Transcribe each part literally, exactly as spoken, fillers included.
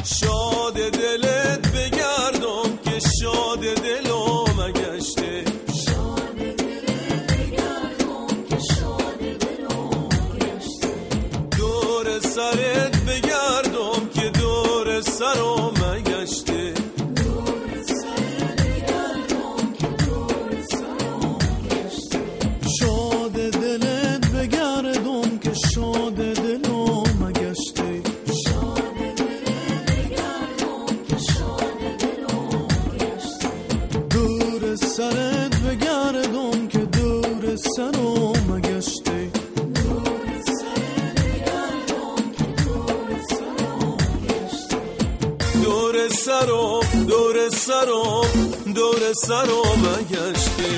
شاد دلت بگردم که شاد دلم گشته. شاد دلت بگردم که شاد دلم گشته. دور سرت بگردم که دور سرم گشته. دور سرت بگردم که دور سرم گشته. شاد دلت بگردم که شاد دلم گشته. شاد دلت بگردم که شاد دلم گشته. دور سرت بگردم که دور سرم گشته. دور سرت بگردم که دور سرم گشته. دور سرم دور سرم دور سرم گشته.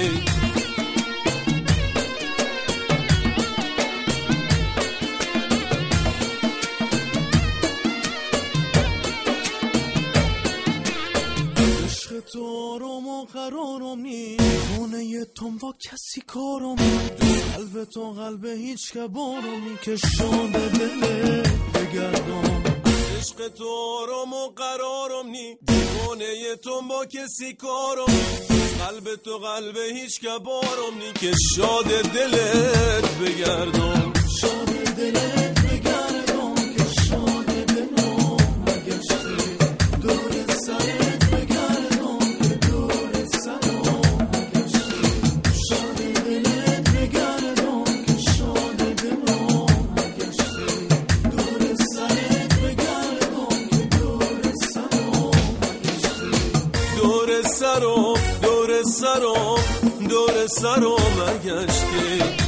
عشق تو آرام و قرارم نی، خونه تم با کسی کارم نی. قلب تو قلب هیچ که بارم نی که شاد دلت بگردم. عشق تو آرام و قرارم نی، دیوانه تو با کسی کارم نی. قلب تو قلب هیچ که بارم نی که شاد دلت بگردم. شاد دلت بگردم که شاد دلم گشته. دور سرت بگردم که دور سرم گشته. شاد دلت بگردم که شاد دلم گشته. دور سرت بگردم که دور سرم گشته. دور سرم دور سرم دور سرم گشته.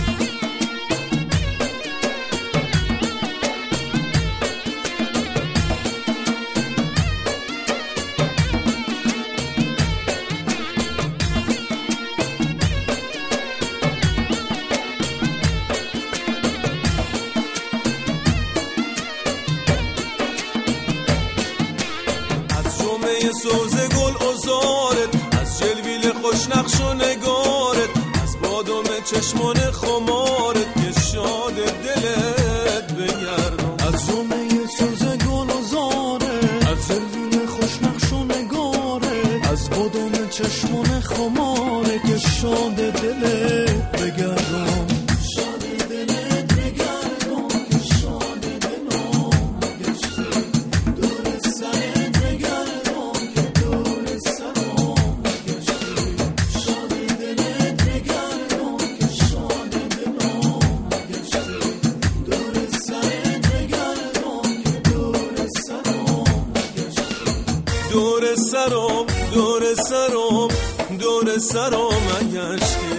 سوز گل ازارت، از جلویل خوش نقش و نگارت، از بادم چشمان خمارت که شاد دلت بگردم. از جمعه سوز گل ازارت، از جلویل خوش نقش و نگارت، از بادم چشمان خمارت که شاد دلت بگردم. شاد دلت بگردم که شاد دلم گشته. دور سرت بگردم که دور سرم گشته. شاد دلت بگردم که شاد دلم گشته. دور سرت بگردم که دور سرم گشته. دور سرم دور سرم دور سرم گشته.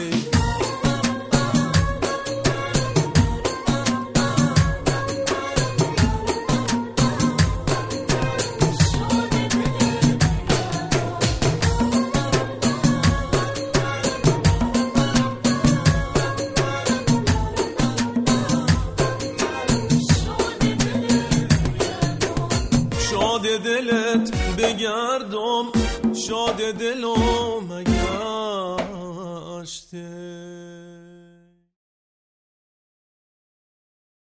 شاد دلت بگردم شاد دلم گشته.